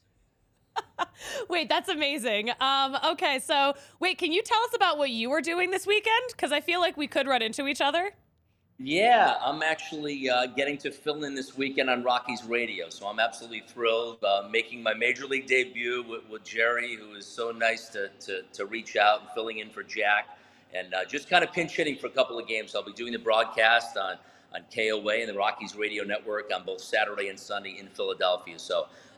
Wait, that's amazing. Um, okay, so wait, can you tell us about what you were doing this weekend? Because I feel like we could run into each other. Yeah, I'm actually uh, getting to fill in this weekend on Rockies Radio, so I'm absolutely thrilled. Uh, making my major league debut with, with Jerry, who is so nice to, to, to reach out and filling in for Jack, and uh, just kind of pinch hitting for a couple of games. I'll be doing the broadcast on, on K O A and the Rockies Radio Network on both Saturday and Sunday in Philadelphia. So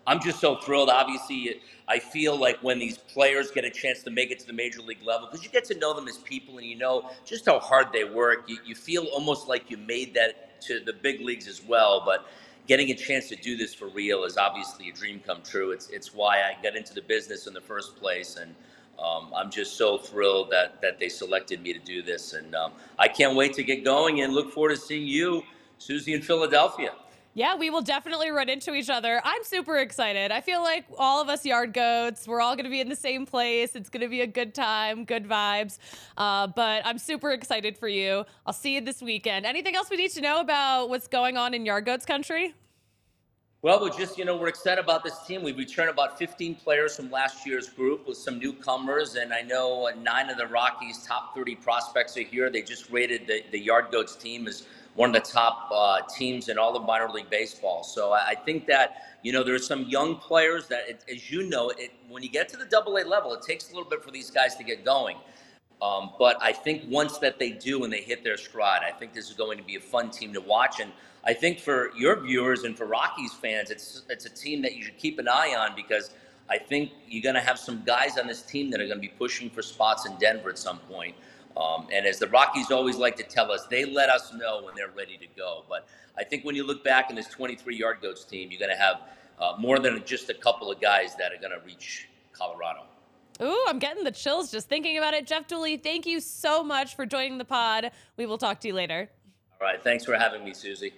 I'm just so thrilled. Obviously, I feel like when these players get a chance to make it to the major league level, because you get to know them as people and you know just how hard they work, you, you feel almost like you made that to the big leagues as well. But getting a chance to do this for real is obviously a dream come true. It's it's why I got into the business in the first place, and um, I'm just so thrilled that that they selected me to do this. And um, I can't wait to get going and look forward to seeing you, Susie, in Philadelphia. Yeah, we will definitely run into each other. I'm super excited. I feel like all of us yard goats, we're all going to be in the same place. It's going to be a good time, good vibes. Uh, but I'm super excited for you. I'll see you this weekend. Anything else we need to know about what's going on in yard goats country? Well, we're just, you know, we're excited about this team. We returned about fifteen players from last year's group with some newcomers, and I know nine of the Rockies' top thirty prospects are here. They just rated the, the Yard Goats team as one of the top uh, teams in all of minor league baseball. So I, I think that, you know, there's some young players that, it, as you know, it, when you get to the double A level, it takes a little bit for these guys to get going. Um, but I think once that they do and they hit their stride, I think this is going to be a fun team to watch. And I think for your viewers and for Rockies fans, it's it's a team that you should keep an eye on, because I think you're going to have some guys on this team that are going to be pushing for spots in Denver at some point. Um, and as the Rockies always like to tell us, they let us know when they're ready to go. But I think when you look back in this twenty-three Yard Goats team, you're going to have uh, more than just a couple of guys that are going to reach Colorado. Ooh, I'm getting the chills just thinking about it. Jeff Dooley, thank you so much for joining the pod. We will talk to you later. All right. Thanks for having me, Susie.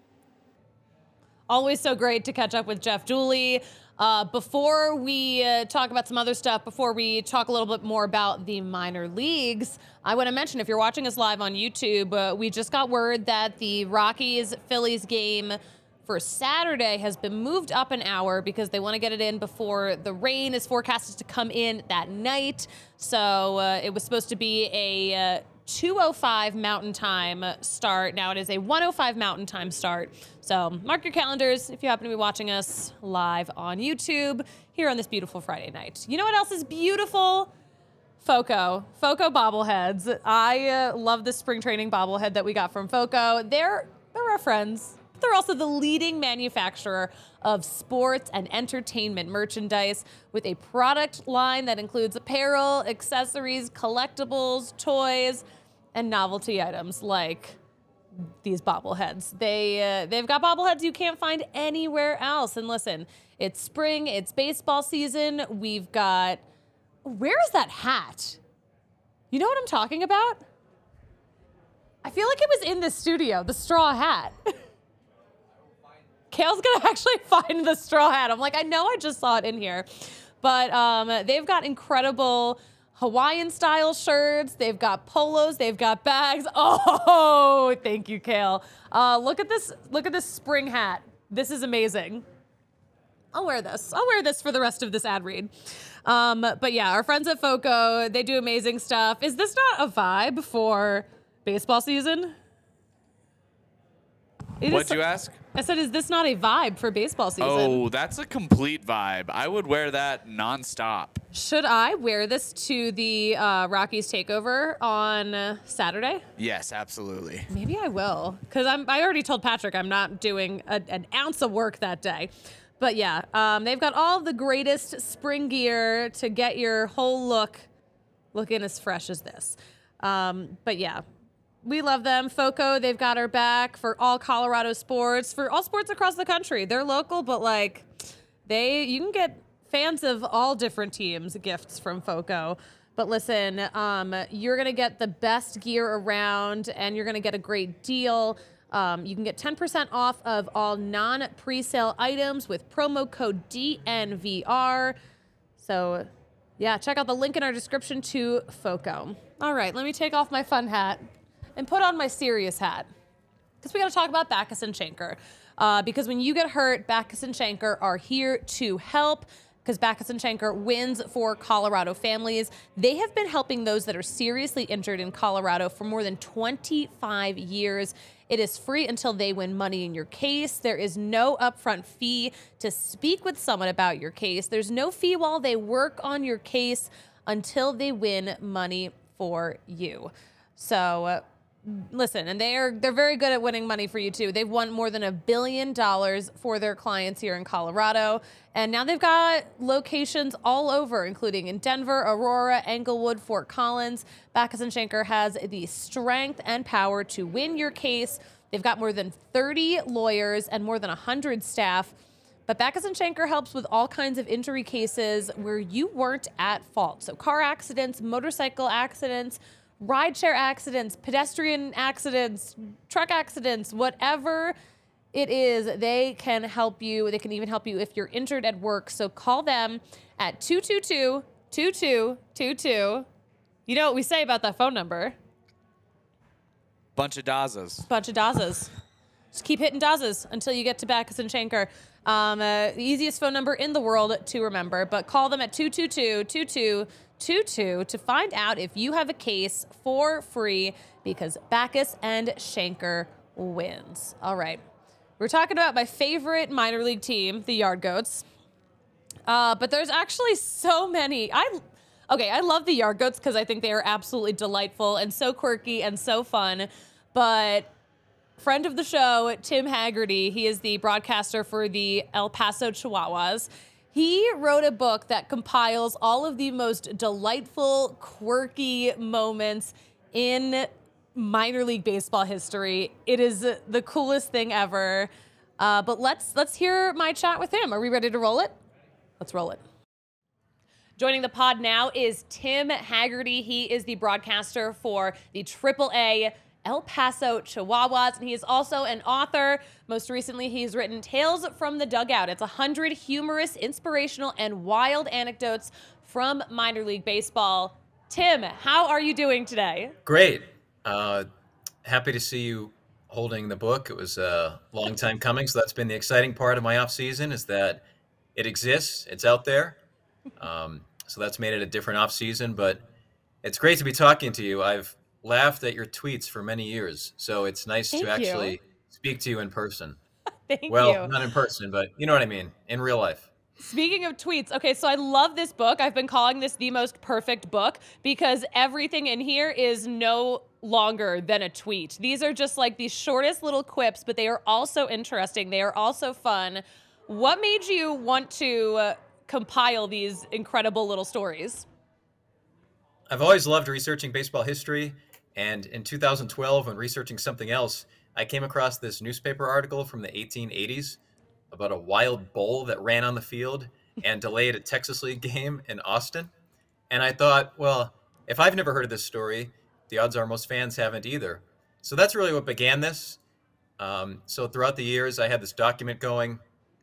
Always so great to catch up with Jeff Dooley. Uh, before we uh, talk about some other stuff, before we talk a little bit more about the minor leagues, I want to mention, if you're watching us live on YouTube, uh, we just got word that the Rockies-Phillies game for Saturday has been moved up an hour because they want to get it in before the rain is forecasted to come in that night. So uh, it was supposed to be a uh, two oh five Mountain Time start. Now it is a one oh five Mountain Time start. So mark your calendars if you happen to be watching us live on YouTube here on this beautiful Friday night. You know what else is beautiful? Foco. Foco bobbleheads. I uh, love the spring training bobblehead that we got from Foco. They're, they're our friends. They're also the leading manufacturer of sports and entertainment merchandise, with a product line that includes apparel, accessories, collectibles, toys, and novelty items like these bobbleheads. They, uh, they've got bobbleheads you can't find anywhere else. And listen, it's spring, it's baseball season. We've got, where is that hat? You know what I'm talking about? I feel like it was in the studio, the straw hat. Kale's gonna actually find the straw hat. I'm like, I know I just saw it in here. But um, they've got incredible Hawaiian style shirts. They've got polos, they've got bags. Oh, thank you, Kale. Uh, look at this, look at this spring hat. This is amazing. I'll wear this. I'll wear this for the rest of this ad read. Um, but yeah, our friends at Foco, they do amazing stuff. Is this not a vibe for baseball season? It What'd is, you ask? I said, is this not a vibe for baseball season? Oh, that's a complete vibe. I would wear that nonstop. Should I wear this to the uh, Rockies takeover on uh, Saturday? Yes, absolutely. Maybe I will, because I'm. I already told Patrick I'm not doing a, an ounce of work that day. But yeah, um, they've got all the greatest spring gear to get your whole look looking as fresh as this. Um, but yeah. We love them. Foco, they've got our back for all Colorado sports, for all sports across the country. They're local, but like they, you can get fans of all different teams gifts from Foco. But listen, um, you're going to get the best gear around, and you're going to get a great deal. Um, you can get ten percent off of all non-presale items with promo code D N V R. So yeah, check out the link in our description to Foco. All right, let me take off my fun hat and put on my serious hat, because we got to talk about Backus and Schanker. Uh, because when you get hurt, Backus and Schanker are here to help, because Backus and Schanker wins for Colorado families. They have been helping those that are seriously injured in Colorado for more than twenty-five years. It is free until they win money in your case. There is no upfront fee to speak with someone about your case. There's no fee while they work on your case until they win money for you. So, uh, listen, and they are they're very good at winning money for you too. They've won more than a billion dollars for their clients here in Colorado, and now they've got locations all over, including in Denver, Aurora, Englewood, Fort Collins. Backus and Schenker has the strength and power to win your case. They've got more than thirty lawyers and more than one hundred staff. But Backus and Schenker helps with all kinds of injury cases where you weren't at fault. So car accidents, motorcycle accidents, rideshare accidents, pedestrian accidents, truck accidents, whatever it is, they can help you. They can even help you if you're injured at work. So call them at two two two, two two two two. You know what we say about that phone number? Bunch of Dazas. Bunch of Dazas. Just keep hitting Dazas until you get to Backus and Schenker. Um, uh, the easiest phone number in the world to remember, but call them at two two two, two two two two to find out if you have a case for free, because Backus and Schenker wins. All right. We're talking about my favorite minor league team, the Yard Goats. Uh, but there's actually so many. I Okay, I love the Yard Goats because I think they are absolutely delightful and so quirky and so fun. But friend of the show, Tim Haggerty, he is the broadcaster for the El Paso Chihuahuas. He wrote a book that compiles all of the most delightful, quirky moments in minor league baseball history. It is the coolest thing ever. Uh, but let's let's hear my chat with him. Are we ready to roll it? Let's roll it. Joining the pod now is Tim Haggerty. He is the broadcaster for the triple A El Paso Chihuahuas, and he is also an author. Most recently, he's written Tales from the Dugout. It's one hundred humorous, inspirational, and wild anecdotes from minor league baseball. Tim, how are you doing today? Great. Uh, happy to see you holding the book. It was a long time coming, so that's been the exciting part of my off season, is that it exists, it's out there. Um, so that's made it a different off season, but it's great to be talking to you. I've laughed at your tweets for many years, so it's nice Thank to actually you. speak to you in person. Thank well, you. not in person, but you know what I mean, in real life. Speaking of tweets, okay, so I love this book. I've been calling this the most perfect book because everything in here is no longer than a tweet. These are just like the shortest little quips, but they are also interesting. They are also fun. What made you want to uh, compile these incredible little stories? I've always loved researching baseball history, and in two thousand twelve, when researching something else, I came across this newspaper article from the eighteen eighties about a wild bull that ran on the field and delayed a Texas League game in Austin. And I thought, well, if I've never heard of this story, the odds are most fans haven't either. So that's really what began this. Um, so throughout the years, I had this document going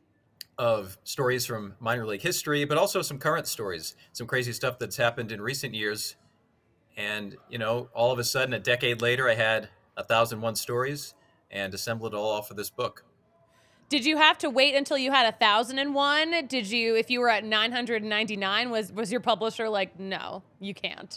of stories from minor league history, but also some current stories, some crazy stuff that's happened in recent years. And, you know, all of a sudden, a decade later, I had a thousand one stories and assembled it all off of this book. Did you have to wait until you had a thousand and one? Did you, if you were at nine hundred ninety-nine, was, was your publisher like, no, you can't?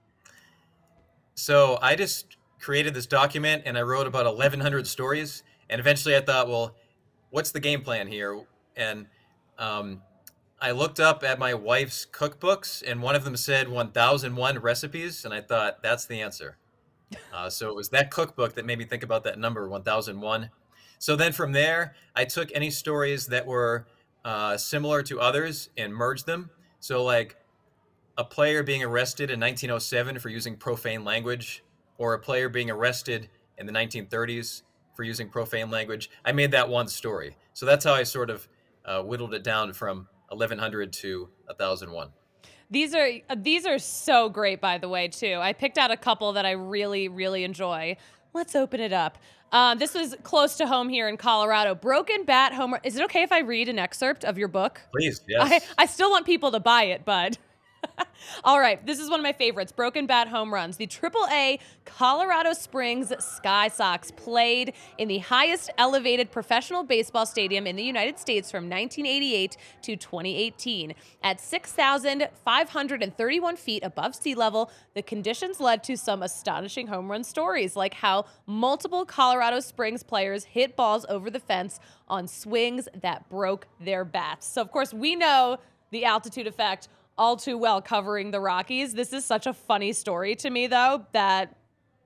So I just created this document and I wrote about eleven hundred stories. And eventually I thought, well, what's the game plan here? And um, I looked up at my wife's cookbooks, and one of them said one thousand one recipes. And I thought, that's the answer. Uh, so it was that cookbook that made me think about that number, one thousand one. So then from there, I took any stories that were uh, similar to others and merged them. So like a player being arrested in nineteen oh seven for using profane language, or a player being arrested in the nineteen thirties for using profane language. I made that one story. So that's how I sort of uh, whittled it down from eleven hundred to one thousand one. These are these are so great, by the way, too. I picked out a couple that I really, really enjoy. Let's open it up. Um, this was close to home here in Colorado. Broken Bat Home Run. Is it okay if I read an excerpt of your book? Please, yes. I, I still want people to buy it, bud. All right, this is one of my favorites, Broken Bat Home Runs. The triple A Colorado Springs Sky Sox played in the highest elevated professional baseball stadium in the United States from nineteen eighty-eight to twenty eighteen. At six thousand five hundred thirty-one feet above sea level, the conditions led to some astonishing home run stories, like how multiple Colorado Springs players hit balls over the fence on swings that broke their bats. So, of course, we know the altitude effect all too well covering the Rockies. This is such a funny story to me, though, that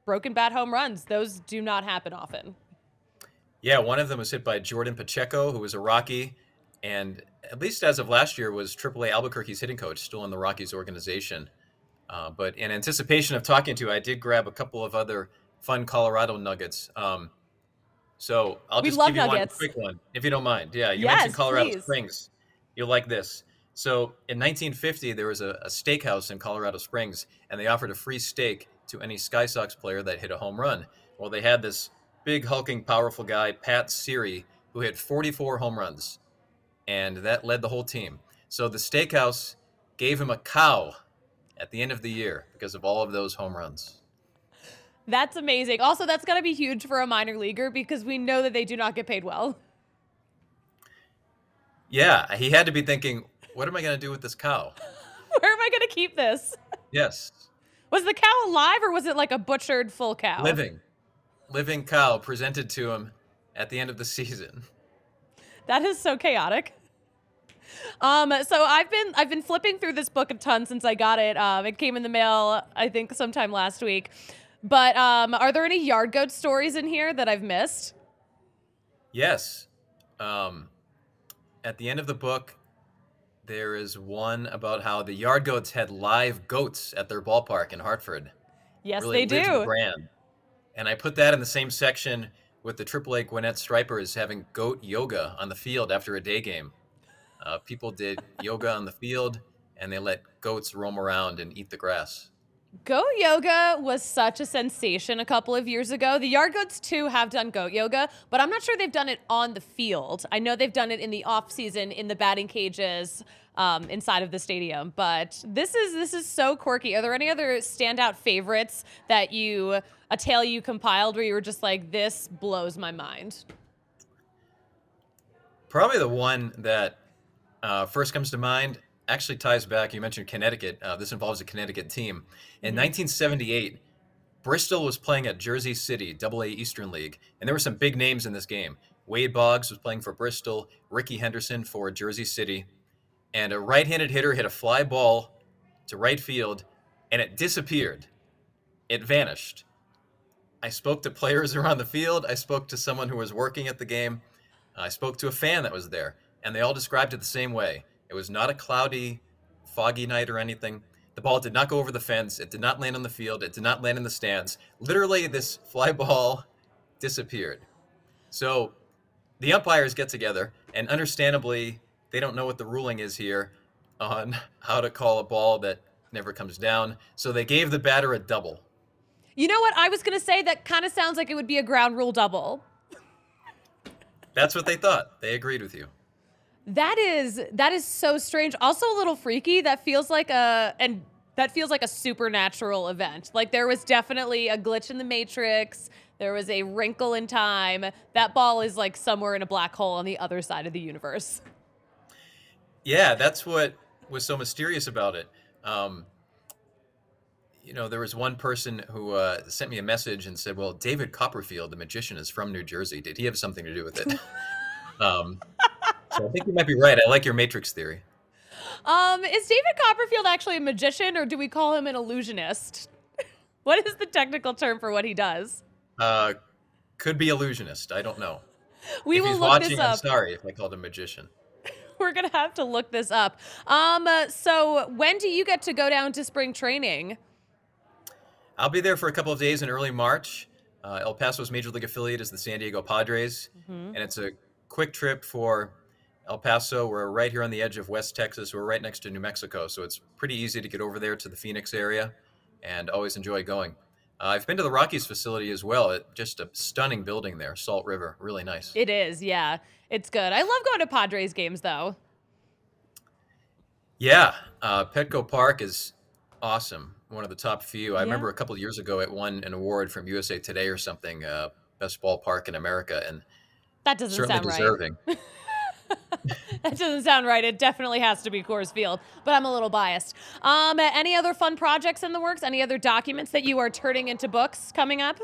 broken bat home runs. Those do not happen often. Yeah, one of them was hit by Jordan Pacheco, who was a Rocky, and at least as of last year was triple A Albuquerque's hitting coach, still in the Rockies organization. Uh, but in anticipation of talking to you, I did grab a couple of other fun Colorado nuggets. Um, so I'll We just love give you nuggets. one quick one, if you don't mind. Yeah, you Yes, mentioned Colorado please. Springs. You'll like this. So in nineteen fifty, there was a, a steakhouse in Colorado Springs, and they offered a free steak to any Sky Sox player that hit a home run. Well, they had this big, hulking, powerful guy, Pat Siri, who hit forty-four home runs, and that led the whole team. So the steakhouse gave him a cow at the end of the year because of all of those home runs. That's amazing. Also, that's got to be huge for a minor leaguer because we know that they do not get paid well. Yeah, he had to be thinking, what am I going to do with this cow? Where am I going to keep this? Yes, Was the cow alive or was it like a butchered full cow? living. Living cow presented to him at the end of the season. That is so chaotic. Um, so I've been I've been flipping through this book a ton since I got it. Um, it came in the mail, I think, sometime last week. But um, are there any yard goat stories in here that I've missed? Yes. Um, at the end of the book, there is one about how the Yard Goats had live goats at their ballpark in Hartford. Yes, Really they lived the do. brand. And I put that in the same section with the triple A Gwinnett Stripers having goat yoga on the field after a day game. Uh, people did yoga on the field, and they let goats roam around and eat the grass. Goat yoga was such a sensation a couple of years ago. The Yard Goats, too, have done goat yoga, but I'm not sure they've done it on the field. I know they've done it in the off season in the batting cages um, inside of the stadium. But this is this is so quirky. Are there any other standout favorites that you, a tale you compiled where you were just like, this blows my mind? Probably the one that uh, first comes to mind actually ties back. You mentioned Connecticut. Uh, this involves a Connecticut team. In Mhm. nineteen seventy-eight, Bristol was playing at Jersey City, Double A Eastern League, and there were some big names in this game. Wade Boggs was playing for Bristol, Ricky Henderson for Jersey City, and a right-handed hitter hit a fly ball to right field, and it disappeared. It vanished. I spoke to players around the field. I spoke to someone who was working at the game. I spoke to a fan that was there, and they all described it the same way. It was not a cloudy, foggy night or anything. The ball did not go over the fence. It did not land on the field. It did not land in the stands. Literally, this fly ball disappeared. So the umpires get together, and understandably, they don't know what the ruling is here on how to call a ball that never comes down. So they gave the batter a double. You know what? I was going to say that kind of sounds like it would be a ground rule double. That's what they thought. They agreed with you. That is that is so strange. Also a little freaky. That feels like a and that feels like a supernatural event. Like there was definitely a glitch in the matrix. There was a wrinkle in time. That ball is like somewhere in a black hole on the other side of the universe. Yeah, that's what was so mysterious about it. Um, you know, there was one person who uh, sent me a message and said, well, David Copperfield, the magician, is from New Jersey. Did he have something to do with it? um, so I think you might be right. I like your Matrix theory. Um, is David Copperfield actually a magician or do we call him an illusionist? What is the technical term for what he does? Uh, could be illusionist. I don't know. We if will he's look watching, this I'm up. sorry if I called him magician. We're going to have to look this up. Um, uh, so when do you get to go down to spring training? I'll be there for a couple of days in early March. Uh, El Paso's major league affiliate is the San Diego Padres, Mhm. and it's a quick trip for El Paso. We're right here on the edge of West Texas. We're right next to New Mexico, so it's pretty easy to get over there to the Phoenix area, and always enjoy going. Uh, I've been to the Rockies facility as well. It, just a stunning building there, Salt River, really nice. It is, yeah. It's good. I love going to Padres games, though. Yeah, uh, Petco Park is awesome. One of the top few. I Yeah. remember a couple of years ago it won an award from U S A Today or something, uh, best ballpark in America, and That doesn't certainly sound right. deserving. That doesn't sound right. It definitely has to be Coors Field, but I'm a little biased. Um, any other fun projects in the works? Any other documents that you are turning into books coming up?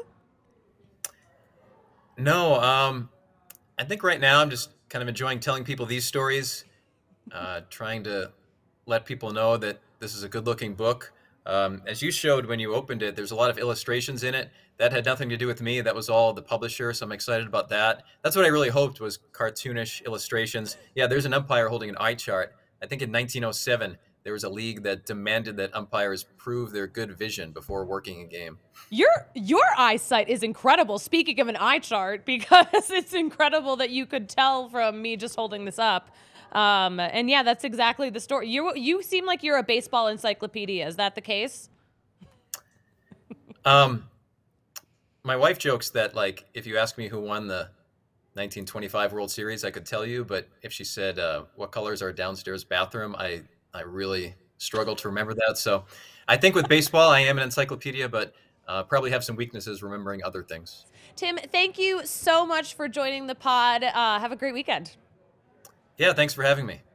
No, um, I think right now I'm just kind of enjoying telling people these stories, uh, trying to let people know that this is a good-looking book. Um, as you showed when you opened it, there's a lot of illustrations in it. That had nothing to do with me. That was all the publisher, so I'm excited about that. That's what I really hoped was cartoonish illustrations. Yeah, there's an umpire holding an eye chart. I think in nineteen oh seven, there was a league that demanded that umpires prove their good vision before working a game. Your your eyesight is incredible. Speaking of an eye chart, because it's incredible that you could tell from me just holding this up. Um, and yeah, that's exactly the story. You you seem like you're a baseball encyclopedia. Is that the case? Um, my wife jokes that, like, if you ask me who won the nineteen twenty-five World Series, I could tell you. But if she said, uh, what colors are downstairs bathroom, I, I really struggle to remember that. So I think with baseball, I am an encyclopedia, but uh, probably have some weaknesses remembering other things. Tim, thank you so much for joining the pod. Uh, have a great weekend. Yeah, thanks for having me.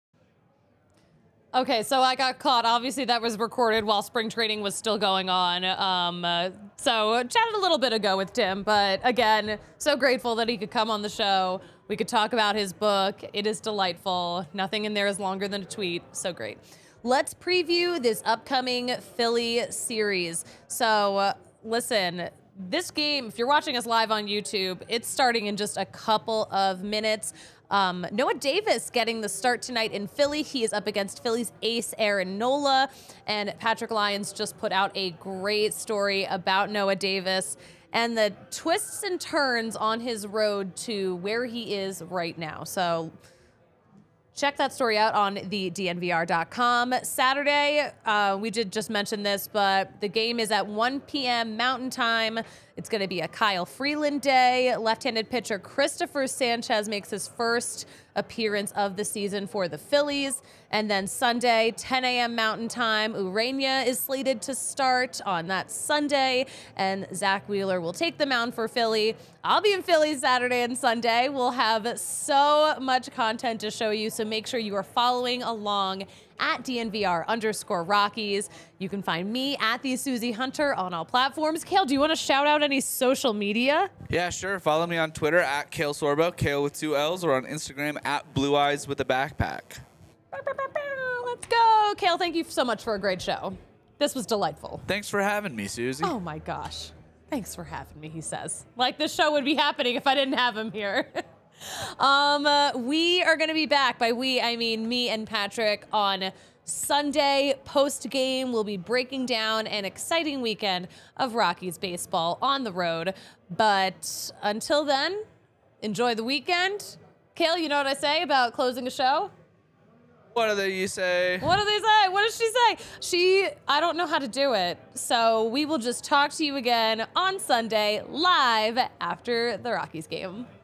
Okay, so I got caught. Obviously, that was recorded while spring training was still going on. Um, uh, so chatted a little bit ago with Tim, but again, so grateful that he could come on the show. We could talk about his book. It is delightful. Nothing in there is longer than a tweet. So great. Let's preview this upcoming Philly series. So uh, listen, this game, if you're watching us live on YouTube, it's starting in just a couple of minutes. Um, Noah Davis getting the start tonight in Philly. He is up against Philly's ace Aaron Nola, and Patrick Lyons just put out a great story about Noah Davis and the twists and turns on his road to where he is right now. So check that story out on the D N V R dot com. Saturday, uh, we did just mention this, but the game is at one p.m. Mountain Time. It's going to be a Kyle Freeland day. Left-handed pitcher Christopher Sanchez makes his first appearance of the season for the Phillies. And then Sunday, ten a.m. Mountain Time, Urania is slated to start on that Sunday, and Zach Wheeler will take the mound for Philly. I'll be in Philly Saturday and Sunday. We'll have so much content to show you, so make sure you are following along at D N V R underscore Rockies. You can find me at the Susie Hunter on all platforms. Kale, do you want to shout out any social media? Yeah, sure. Follow me on Twitter at Kale Sorbo, Kale with two L's, or on Instagram at Blue Eyes with a Backpack. Let's go. Kale, thank you so much for a great show. This was delightful. Thanks for having me, Susie. Oh my gosh. Thanks for having me, he says. Like this show would be happening if I didn't have him here. um, uh, we are going to be back. By we, I mean me and Patrick on Sunday post-game. We'll be breaking down an exciting weekend of Rockies baseball on the road. But until then, enjoy the weekend. Kale, you know what I say about closing a show? What do they you say? What do they say? What does she say? She, I don't know how to do it. So we will just talk to you again on Sunday live after the Rockies game.